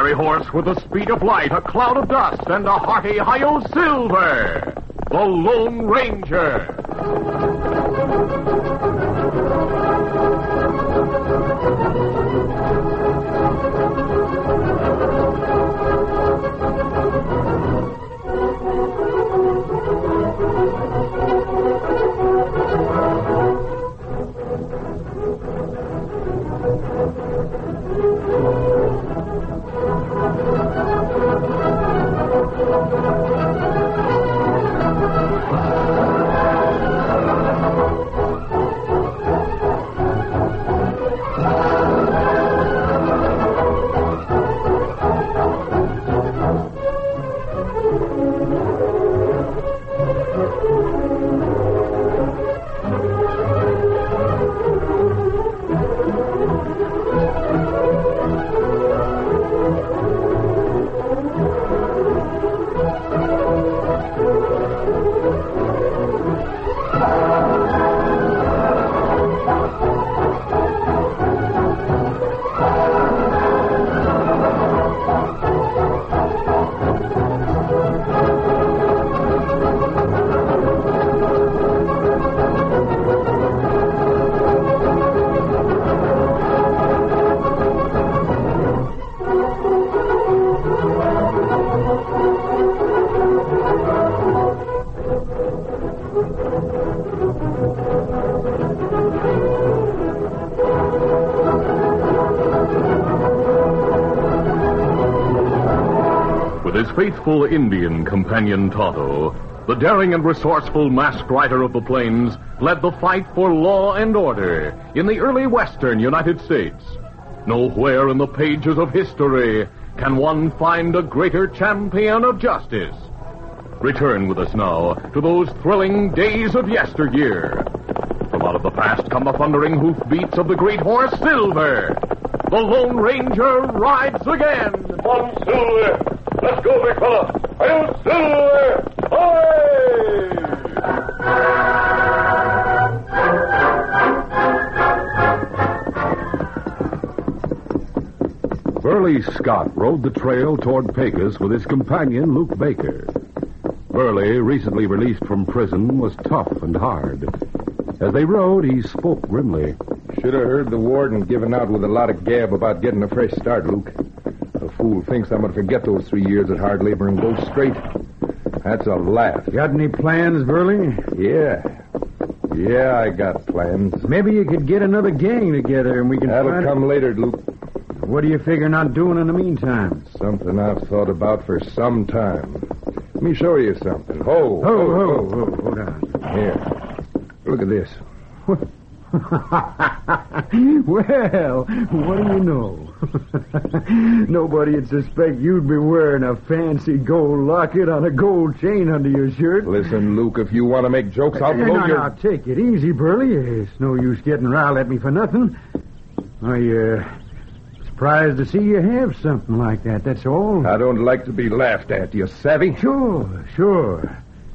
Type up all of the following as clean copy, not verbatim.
fiery horse with the speed of light, a cloud of dust, and a hearty Hi-Yo Silver, the Lone Ranger. With his faithful Indian companion Tonto, the daring and resourceful masked rider of the plains led the fight for law and order in the early western United States. Nowhere in the pages of history can one find a greater champion of justice. Return with us now to those thrilling days of yesteryear. From out of the past come the thundering hoofbeats of the great horse Silver. The Lone Ranger rides again. One Silver! Let's go, big fella! Hi-Yo Silver! Burley Scott rode the trail toward Pecos with his companion, Luke Baker. Burley, recently released from prison, was tough and hard. As they rode, he spoke grimly. Should have heard the warden giving out with a lot of gab about getting a fresh start, Luke. The fool thinks I'm going to forget those 3 years of hard labor and go straight. That's a laugh. Got any plans, Burley? Yeah, I got plans. Maybe you could get another gang together and we can... That'll come later, Luke. What do you figure not doing in the meantime? Something I've thought about for some time. Let me show you something. Hold on. Here. Look at this. Well, what do you know? Nobody'd suspect you'd be wearing a fancy gold locket on a gold chain under your shirt. Listen, Luke, if you want to make jokes, I'll blow your... Now, take it easy, Burley. It's no use getting riled at me for nothing. Surprised to see you have something like that, that's all. I don't like to be laughed at, you savvy? Sure.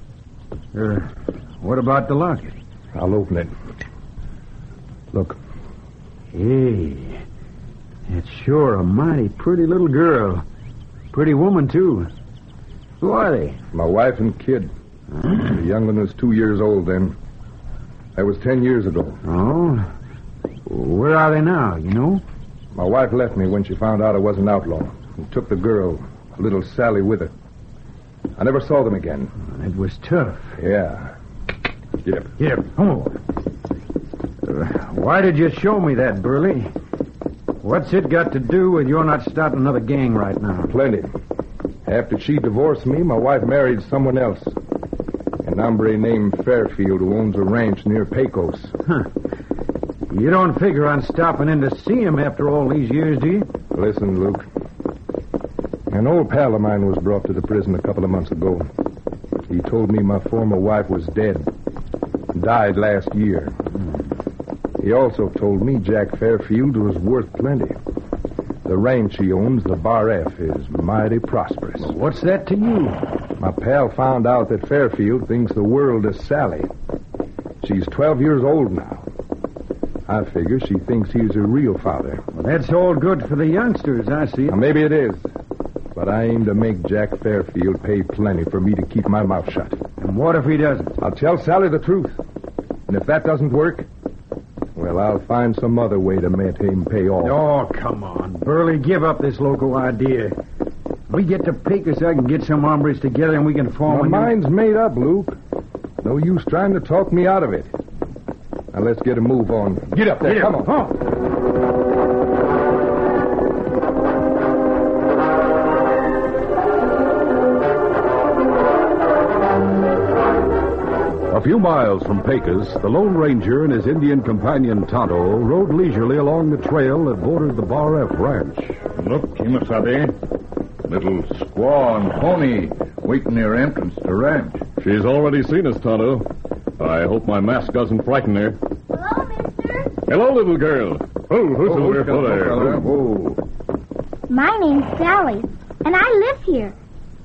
What about the locket? I'll open it. Look. Hey, that's sure a mighty pretty little girl. Pretty woman, too. Who are they? My wife and kid. Huh? The young one was 2 years old then. That was 10 years ago. Oh? Where are they now, you know? My wife left me when she found out I was an outlaw and took the girl, little Sally, with her. I never saw them again. It was tough. Yeah. Get up. Come on. Why did you show me that, Burley? What's it got to do with you're not starting another gang right now? Plenty. After she divorced me, my wife married someone else. An hombre named Fairfield who owns a ranch near Pecos. Huh. You don't figure on stopping in to see him after all these years, do you? Listen, Luke. An old pal of mine was brought to the prison a couple of months ago. He told me my former wife was dead. Died last year. He also told me Jack Fairfield was worth plenty. The ranch he owns, the Bar F, is mighty prosperous. What's that to you? My pal found out that Fairfield thinks the world of Sally. She's 12 years old now. I figure she thinks he's her real father. Well, that's all good for the youngsters, I see. Now, maybe it is. But I aim to make Jack Fairfield pay plenty for me to keep my mouth shut. And what if he doesn't? I'll tell Sally the truth. And if that doesn't work, well, I'll find some other way to make him pay off. Oh, come on. Burley, give up this local idea. We get to Pecos, I can get some hombres together and we can form My a mind's made up, Luke. No use trying to talk me out of it. Now, let's get a move on. Get up there. Come on. A few miles from Pecos, the Lone Ranger and his Indian companion Tonto rode leisurely along the trail that bordered the Bar F ranch. Look, Kimasabi. Little squaw and pony waiting near entrance to ranch. She's already seen us, Tonto. I hope my mask doesn't frighten her. Hello, mister. Hello, little girl. Oh, who's over there? Whoa. My name's Sally, and I live here.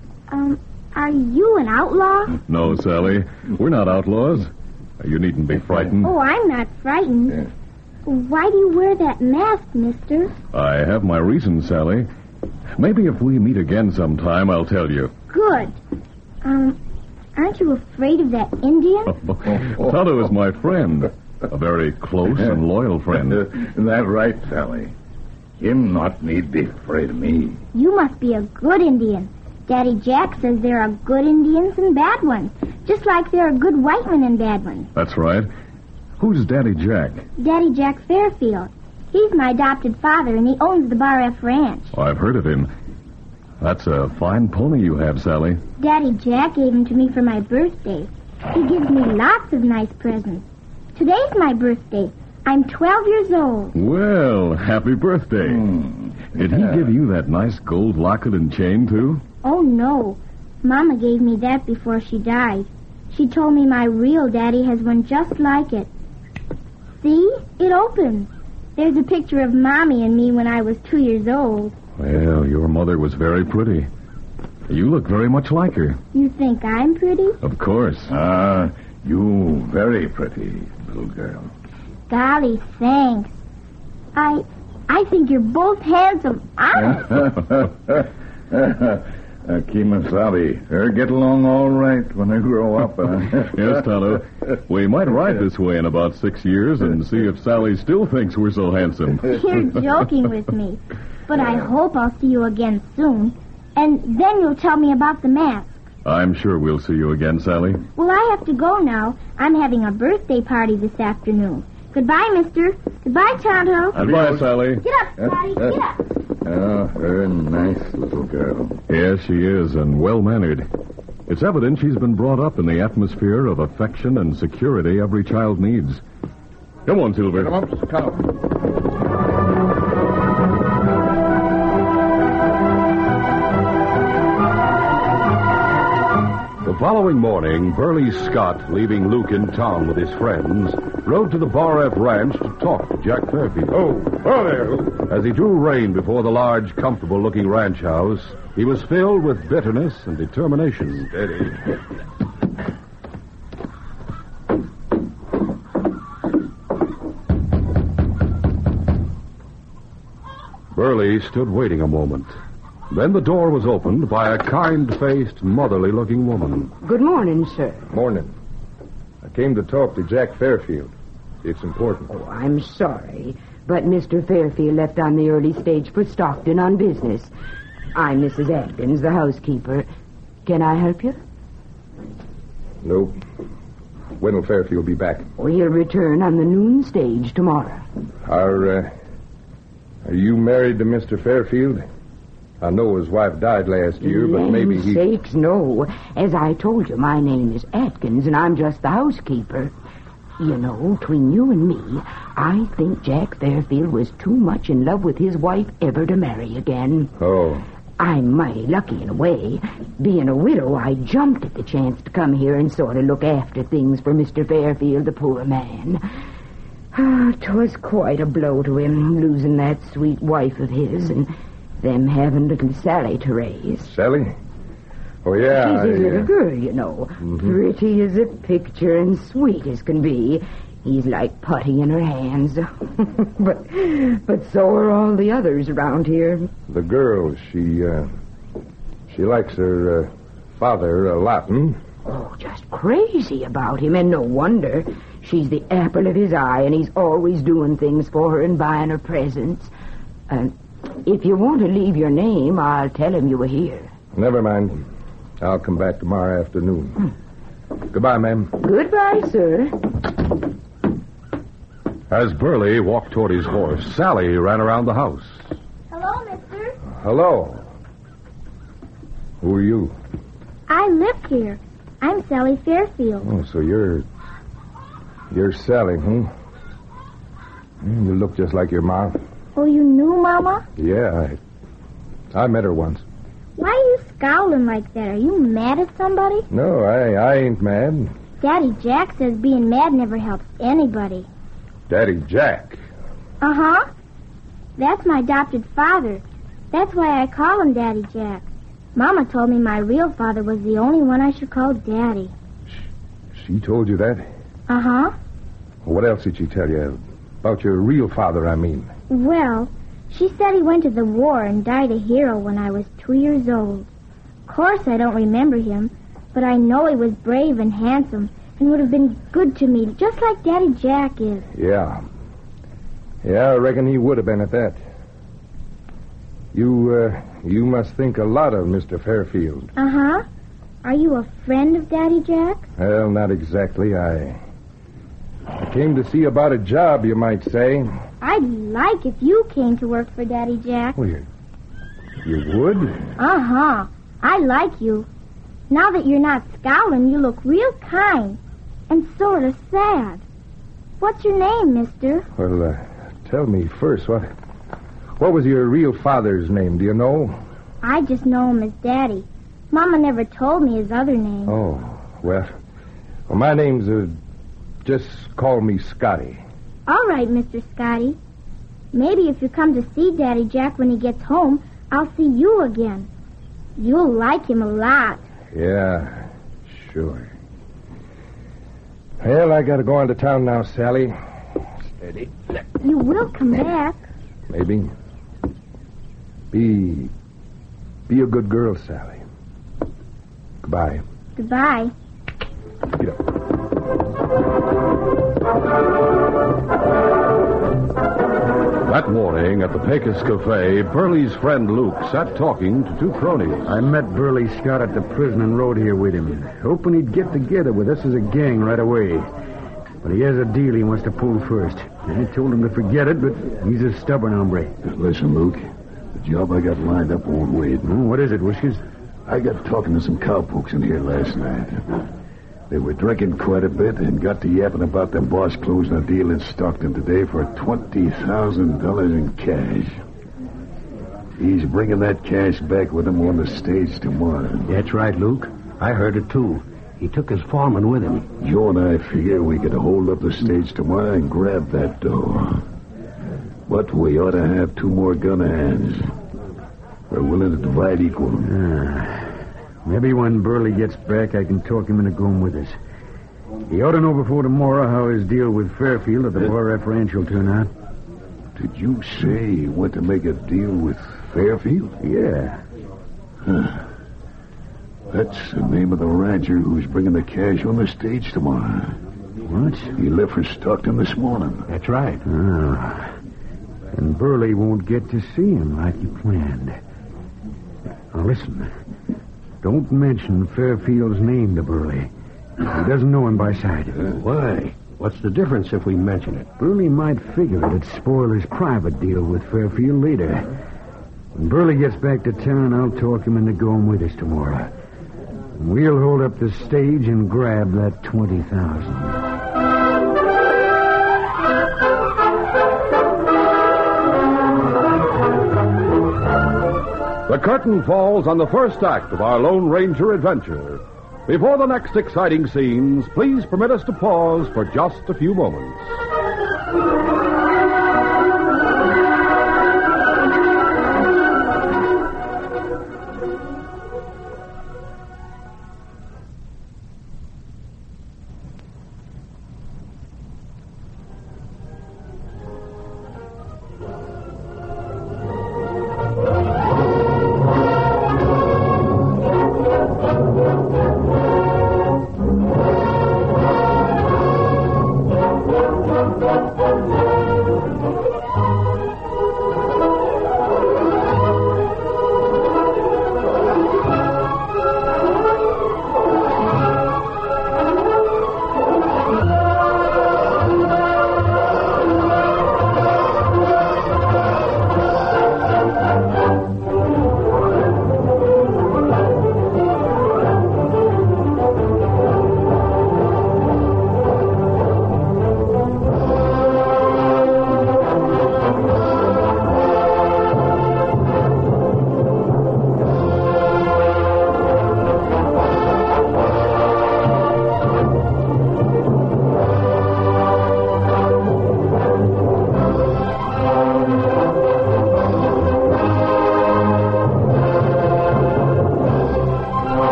Are you an outlaw? No, Sally. We're not outlaws. You needn't be frightened. Oh, I'm not frightened. Yeah. Why do you wear that mask, mister? I have my reasons, Sally. Maybe if we meet again sometime, I'll tell you. Good. Aren't you afraid of that Indian? Tonto is my friend. A very close and loyal friend. That right, Sally. Him not need be afraid of me. You must be a good Indian. Daddy Jack says there are good Indians and bad ones, just like there are good white men and bad ones. That's right. Who's Daddy Jack? Daddy Jack Fairfield. He's my adopted father, and he owns the Bar F ranch. Oh, I've heard of him. That's a fine pony you have, Sally. Daddy Jack gave him to me for my birthday. He gives me lots of nice presents. Today's my birthday. I'm 12 years old. Well, happy birthday. Did he give you that nice gold locket and chain, too? Oh, no. Mama gave me that before she died. She told me my real daddy has one just like it. See? It opens. There's a picture of Mommy and me when I was 2 years old. Well, your mother was very pretty. You look very much like her. You think I'm pretty? Of course. You very pretty, little girl. Golly, thanks. I think you're both handsome. Kimasabi, her get along all right when I grow up. Yes, Tonto. We might ride this way in about 6 years and see if Sally still thinks we're so handsome. You're joking with me. But I hope I'll see you again soon. And then you'll tell me about the mask. I'm sure we'll see you again, Sally. Well, I have to go now. I'm having a birthday party this afternoon. Goodbye, mister. Goodbye, Tonto. Goodbye, Sally. Get up, Scotty. Get up. Oh, her a nice little girl. Yes, she is, and well-mannered. It's evident she's been brought up in the atmosphere of affection and security every child needs. Come on, Silver. Come. The following morning, Burley Scott, leaving Luke in town with his friends, rode to the Bar F ranch to talk to Jack Fairfield. Oh there, Luke. As he drew rein before the large, comfortable-looking ranch house, he was filled with bitterness and determination. Steady. Burley stood waiting a moment. Then the door was opened by a kind-faced, motherly-looking woman. Good morning, sir. Morning. I came to talk to Jack Fairfield. It's important. Oh, I'm sorry, but Mr. Fairfield left on the early stage for Stockton on business. I'm Mrs. Atkins, the housekeeper. Can I help you? Nope. When will Fairfield be back? Oh, he'll return on the noon stage tomorrow. Are you married to Mr. Fairfield? I know his wife died last year, but maybe he... Sakes, no. As I told you, my name is Atkins, and I'm just the housekeeper. You know, between you and me, I think Jack Fairfield was too much in love with his wife ever to marry again. Oh. I'm mighty lucky in a way. Being a widow, I jumped at the chance to come here and sort of look after things for Mr. Fairfield, the poor man. 'Twas quite a blow to him, losing that sweet wife of his, and them having little Sally to raise. Sally? Oh, yeah. She's his little girl, you know. Pretty as a picture and sweet as can be. He's like putty in her hands. but so are all the others around here. The girl, She likes her father a lot, hmm? Oh, just crazy about him, and no wonder. She's the apple of his eye, and he's always doing things for her and buying her presents. If you want to leave your name, I'll tell him you were here. Never mind. I'll come back tomorrow afternoon. Goodbye, ma'am. Goodbye, sir. As Burley walked toward his horse, Sally ran around the house. Hello, mister. Hello. Who are you? I live here. I'm Sally Fairfield. Oh, so you're Sally, hmm? You look just like your mom. Oh, you knew Mama? Yeah, I met her once. Why are you scowling like that? Are you mad at somebody? No, I ain't mad. Daddy Jack says being mad never helps anybody. Daddy Jack. Uh-huh. That's my adopted father. That's why I call him Daddy Jack. Mama told me my real father was the only one I should call Daddy. She told you that? Uh-huh. What else did she tell you? About your real father, I mean. Well, she said he went to the war and died a hero when I was 2 years old. Of course, I don't remember him, but I know he was brave and handsome and would have been good to me, just like Daddy Jack is. Yeah. Yeah, I reckon he would have been at that. You must think a lot of Mr. Fairfield. Uh-huh. Are you a friend of Daddy Jack? Well, not exactly. I came to see about a job, you might say. I'd like if you came to work for Daddy Jack. Well, you would? Uh-huh. I like you. Now that you're not scowling, you look real kind and sort of sad. What's your name, mister? Well, tell me first, what was your real father's name? Do you know? I just know him as Daddy. Mama never told me his other name. Oh, well my name's, just call me Scotty. All right, Mr. Scotty. Maybe if you come to see Daddy Jack when he gets home, I'll see you again. You'll like him a lot. Yeah, sure. Well, I gotta go on to town now, Sally. Steady. You will come back. Maybe. Be a good girl, Sally. Goodbye. Goodbye. Get up. That morning at the Pecos Cafe, Burley's friend Luke sat talking to two cronies. I met Burley Scott at the prison and rode here with him, hoping he'd get together with us as a gang right away. But he has a deal he wants to pull first. I told him to forget it, but he's a stubborn hombre. Listen, Luke, the job I got lined up won't wait. Oh, what is it, Whiskers? I got talking to some cowpokes in here last night. They were drinking quite a bit and got to yapping about their boss closing a deal in Stockton today for $20,000 in cash. He's bringing that cash back with him on the stage tomorrow. That's right, Luke. I heard it, too. He took his foreman with him. Joe and I figure we could hold up the stage tomorrow and grab that dough. But we ought to have two more gun hands. We're willing to divide equal. Maybe when Burley gets back, I can talk him into going with us. He ought to know before tomorrow how his deal with Fairfield at the Bar Ranch will turn out. Did you say he went to make a deal with Fairfield? Yeah. That's the name of the rancher who's bringing the cash on the stage tomorrow. What? He left for Stockton this morning. That's right. Oh. And Burley won't get to see him like he planned. Now, listen. Don't mention Fairfield's name to Burley. He doesn't know him by sight. Why? What's the difference if we mention it? Burley might figure it'd spoil his private deal with Fairfield later. When Burley gets back to town, I'll talk him into going with us tomorrow. And we'll hold up the stage and grab that $20,000. The curtain falls on the first act of our Lone Ranger adventure. Before the next exciting scenes, please permit us to pause for just a few moments.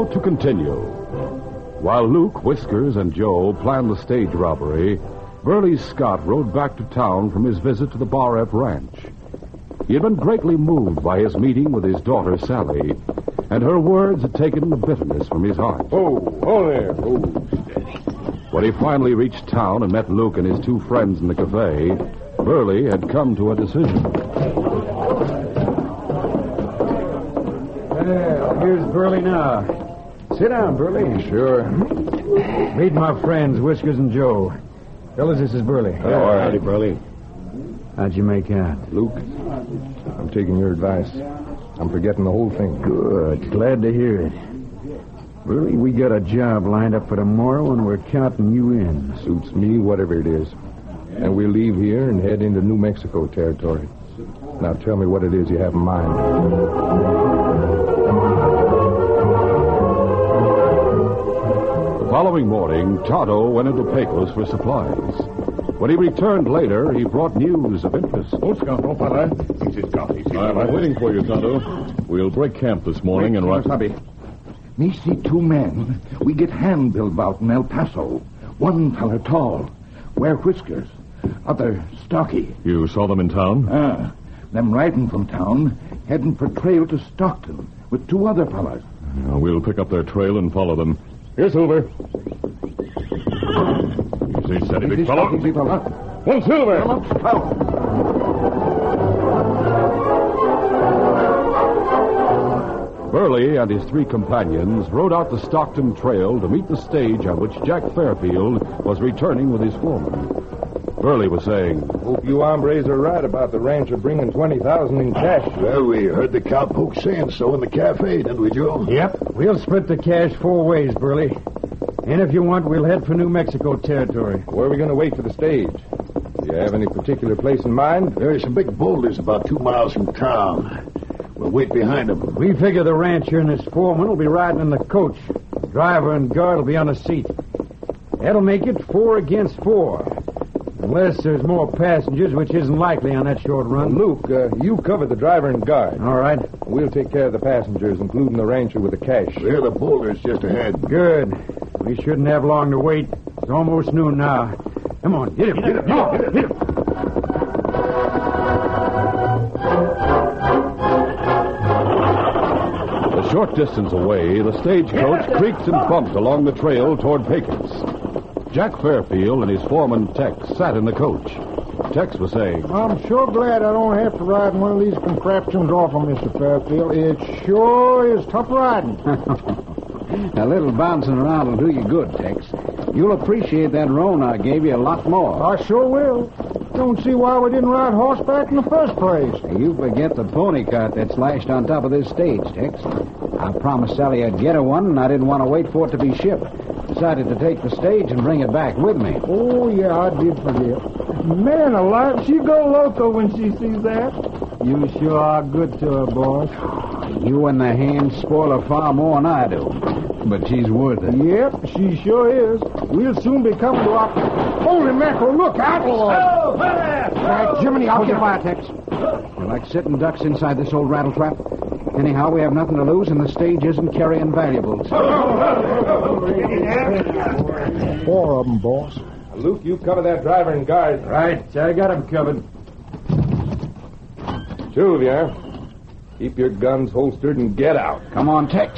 show to continue. While Luke, Whiskers, and Joe planned the stage robbery, Burley Scott rode back to town from his visit to the Bar F Ranch. He had been greatly moved by his meeting with his daughter, Sally, and her words had taken the bitterness from his heart. Oh there. Oh, When he finally reached town and met Luke and his two friends in the cafe, Burley had come to a decision. Well, here's Burley now. Sit down, Burley. sure. Meet my friends, Whiskers and Joe. Fellas, this is Burley. Howdy, Burley. How'd you make out? Luke, I'm taking your advice. I'm forgetting the whole thing. Good. Glad to hear it. Burley, we got a job lined up for tomorrow, and we're counting you in. Suits me, whatever it is. And we'll leave here and head into New Mexico territory. Now tell me what it is you have in mind. The following morning, Tonto went into Pecos for supplies. When he returned later, he brought news of interest. I'm waiting for you, Tonto. We'll break camp this morning and rock. Me see two men. We get hand-billed about in El Paso. One feller tall, wear whiskers. Other stocky. You saw them in town? Them riding from town, heading for trail to Stockton with two other fellas. We'll pick up their trail and follow them. Here, Silver. Easy, steady, big fellow. Easy, fella. One Silver. Burley and his three companions rode out the Stockton Trail to meet the stage on which Jack Fairfield was returning with his foreman. Burley was saying, Hope you hombres are right about the rancher bringing $20,000 in cash. Well, we heard the cowpoke saying so in the cafe, didn't we, Joe? Yep. We'll split the cash 4 ways, Burley. And if you want, we'll head for New Mexico territory. Where are we going to wait for the stage? Do you have any particular place in mind? There's some big boulders about 2 miles from town. We'll wait behind them. We figure the rancher and his foreman will be riding in the coach. Driver and guard will be on the seat. That'll make it 4 against 4. Unless there's more passengers, which isn't likely on that short run. Luke, you cover the driver and guard. All right. We'll take care of the passengers, including the rancher with the cash. There, the boulders just ahead. Good. We shouldn't have long to wait. It's almost noon now. Come on, hit him. Hit him. Hit him. a short distance away, the stagecoach creaked and bumped along the trail toward Pecos. Jack Fairfield and his foreman, Tex, sat in the coach. Tex was saying, I'm sure glad I don't have to ride in one of these contraptions off of Mr. Fairfield. It sure is tough riding. A little bouncing around will do you good, Tex. You'll appreciate that roan I gave you a lot more. I sure will. Don't see why we didn't ride horseback in the first place. You forget the pony cart that's lashed on top of this stage, Tex. I promised Sally I'd get her one, and I didn't want to wait for it to be shipped. Decided to take the stage and bring it back with me. Oh, yeah, I did forget. Man alive, she go loco when she sees that. You sure are good to her, boss. You and the hands spoil her far more than I do. But she's worth it. Yep, she sure is. We'll soon be coming to our... Holy mackerel, look out! Oh, right, Jiminy, I'll get by, Tex. You're like sitting ducks inside this old rattletrap. Anyhow, we have nothing to lose, and the stage isn't carrying valuables. 4 of them, boss. Luke, you cover that driver and guard. Right, I got him covered. 2 of you. Keep your guns holstered and get out. Come on, Tex.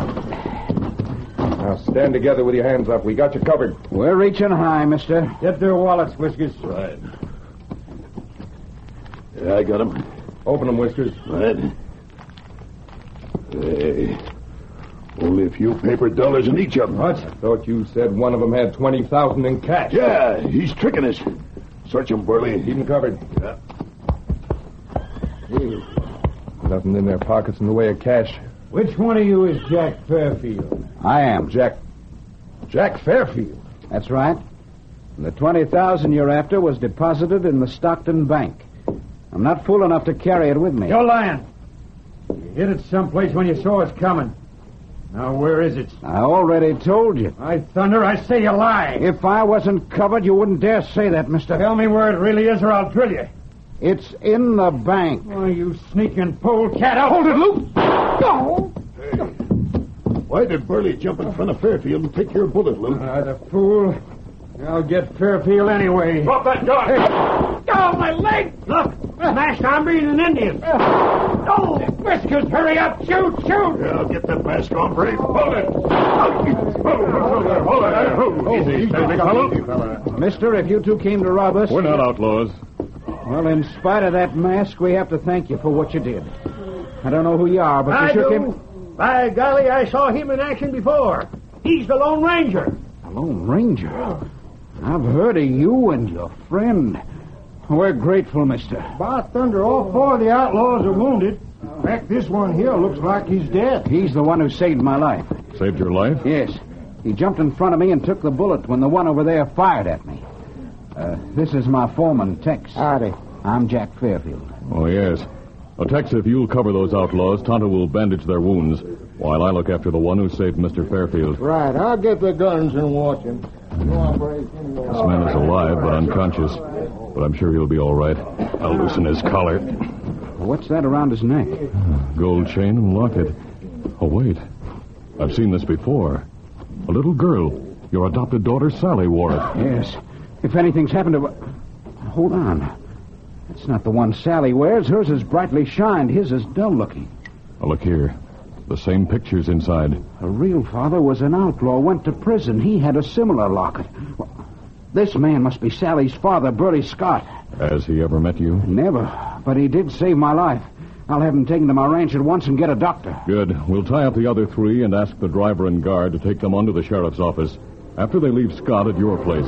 Now stand together with your hands up. We got you covered. We're reaching high, mister. Get their wallets, Whiskers. Right. Yeah, I got him. Open them, Whiskers. Right. Hey, only a few paper dollars in each of them. What? I thought you said one of them had 20,000 in cash. Yeah, he's tricking us. Search him, Burley. Keep him covered. Yeah. Nothing in their pockets in the way of cash. Which one of you is Jack Fairfield? I am. Jack Fairfield. That's right. And the 20,000 you're after was deposited in the Stockton Bank. I'm not fool enough to carry it with me. You're lying. You hid it someplace when you saw us coming. Now, where is it? I already told you. I thunder, I say you lie. If I wasn't covered, you wouldn't dare say that, mister. Tell me where it really is or I'll drill you. It's in the bank. Oh, you sneaking polecat. I'll hold it, Luke. Why Why did Burley jump in front of Fairfield and take your bullet, Luke? The fool. I'll get Fairfield anyway. Drop that gun! Hey. Oh, my leg! Look, masked hombre and an Indian. Oh, Whiskers, hurry up! Shoot! Yeah, I'll get that mask on, Brave. Hold it! Easy, big fellow. Mister, if you two came to rob us... We're not outlaws. Well, in spite of that mask, we have to thank you for what you did. I don't know who you are, but you sure came... By golly, I saw him in action before. He's the Lone Ranger. The Lone Ranger? I've heard of you and your friend. We're grateful, mister. By thunder, all four of the outlaws are wounded. In fact, this one here looks like he's dead. He's the one who saved my life. Saved your life? Yes. He jumped in front of me and took the bullet when the one over there fired at me. This is my foreman, Tex. Howdy. I'm Jack Fairfield. Oh, yes. Well, Tex, if you'll cover those outlaws, Tonto will bandage their wounds while I look after the one who saved Mr. Fairfield. Right, I'll get the guns and watch him. This man is alive but unconscious, but I'm sure he'll be all right. I'll loosen his collar. What's that around his neck? Gold chain and locket. Oh, wait. I've seen this before. A little girl. Your adopted daughter, Sally, wore it. Yes. If anything's happened to... Hold on. That's not the one Sally wears. Hers is brightly shined. His is dull-looking. Oh, look here. The same pictures inside. Her real father was an outlaw, went to prison. He had a similar locket. This man must be Sally's father, Burley Scott. Has he ever met you? Never, but he did save my life. I'll have him taken to my ranch at once and get a doctor. Good. We'll tie up the other three and ask the driver and guard to take them on to the sheriff's office after they leave Scott at your place.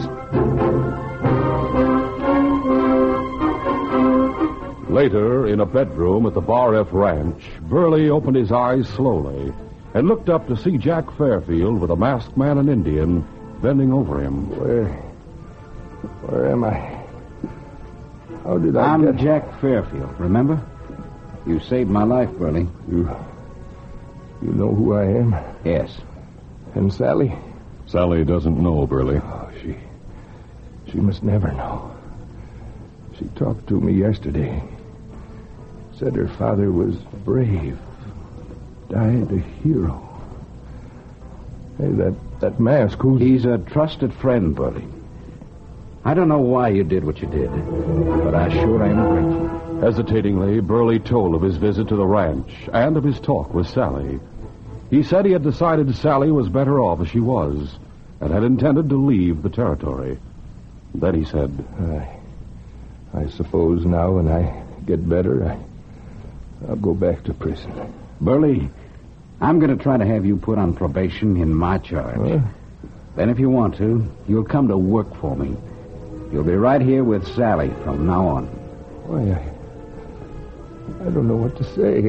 Later, in a bedroom at the Bar F Ranch, Burley opened his eyes slowly and looked up to see Jack Fairfield with a masked man and Indian bending over him. Where am I? How did I I'm Jack Fairfield, remember? You saved my life, Burley. You know who I am? Yes. And Sally? Sally doesn't know, Burley. Oh, she must never know. She talked to me yesterday. Said her father was brave. Died a hero. Hey, that mask, who's... He's a trusted friend, Burley. I don't know why you did what you did, but I sure am grateful. Hesitatingly, Burley told of his visit to the ranch and of his talk with Sally. He said he had decided Sally was better off as she was and had intended to leave the territory. Then he said, I suppose now when I get better, I'll go back to prison. Burley, I'm going to try to have you put on probation in my charge. Then if you want to, you'll come to work for me. You'll be right here with Sally from now on. Why, I don't know what to say.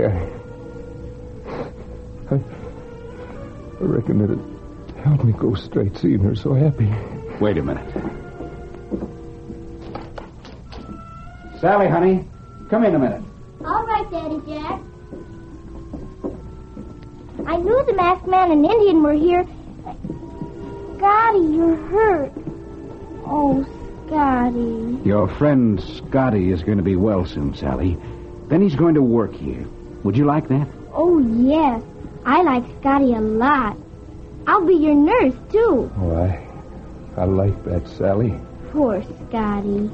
I reckon it'd help me go straight seeing her so happy. Wait a minute. Sally, honey, come in a minute. All right, Daddy Jack. I knew the masked man and Indian were here. Scotty, you're hurt. Oh, Scotty. Your friend Scotty is going to be well soon, Sally. Then he's going to work here. Would you like that? Oh, yes. I like Scotty a lot. I'll be your nurse, too. Oh, I like that, Sally. Poor Scotty.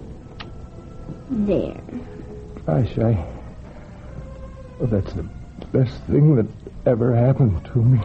There. Gosh, well, that's the best thing that ever happened to me.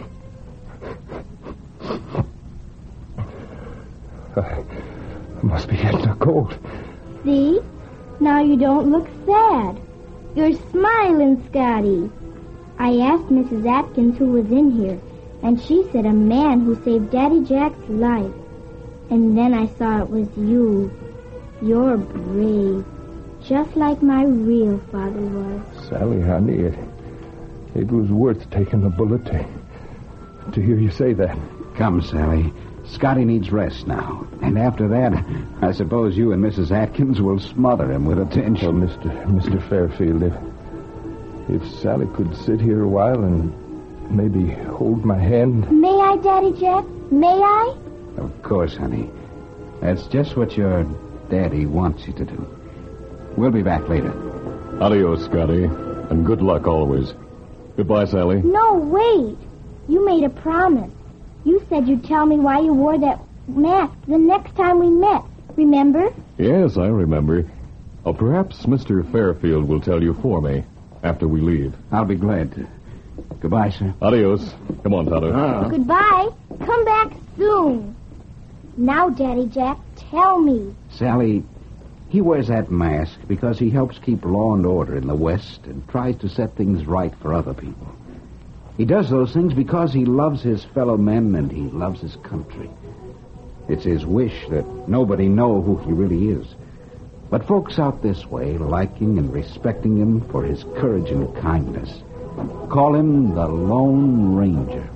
I must be getting a cold. See? Now you don't look sad. You're smiling, Scotty. I asked Mrs. Atkins who was in here, and she said a man who saved Daddy Jack's life. And then I saw it was you. You're brave, just like my real father was. Sally, honey, it was worth taking the bullet to hear you say that. Come, Sally. Scotty needs rest now. And after that, I suppose you and Mrs. Atkins will smother him with attention. Well, Mr. Fairfield, if Sally could sit here a while and maybe hold my hand. May I, Daddy Jack? May I? Of course, honey. That's just what your daddy wants you to do. We'll be back later. Adios, Scotty, and good luck always. Goodbye, Sally. No, wait. You made a promise. You said you'd tell me why you wore that mask the next time we met. Remember? Yes, I remember. Perhaps Mr. Fairfield will tell you for me after we leave. I'll be glad to. Goodbye, sir. Adios. Come on, Tonto. Goodbye. Come back soon. Now, Daddy Jack, tell me. Sally, he wears that mask because he helps keep law and order in the West and tries to set things right for other people. He does those things because he loves his fellow men and he loves his country. It's his wish that nobody know who he really is. But folks out this way, liking and respecting him for his courage and kindness, call him the Lone Ranger.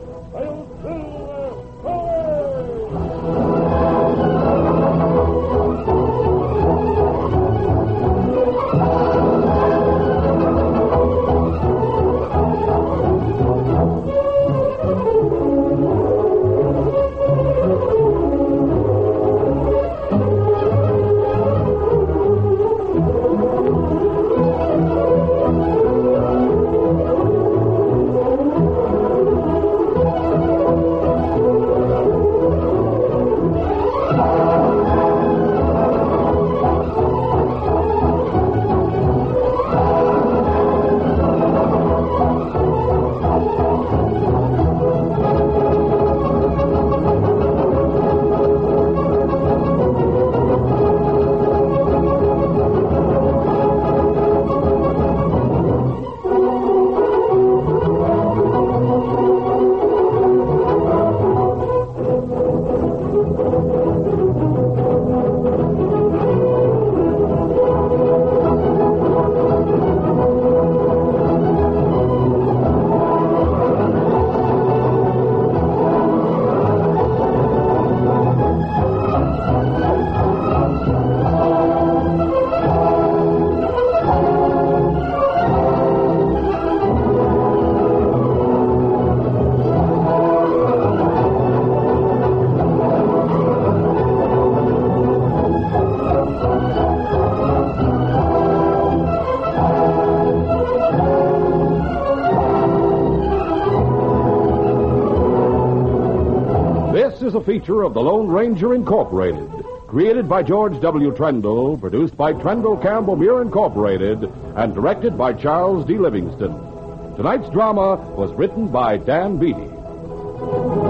This is a feature of the Lone Ranger Incorporated, created by George W. Trendle, produced by Trendle Campbell Muir Incorporated, and directed by Charles D. Livingston. Tonight's drama was written by Dan Beatty.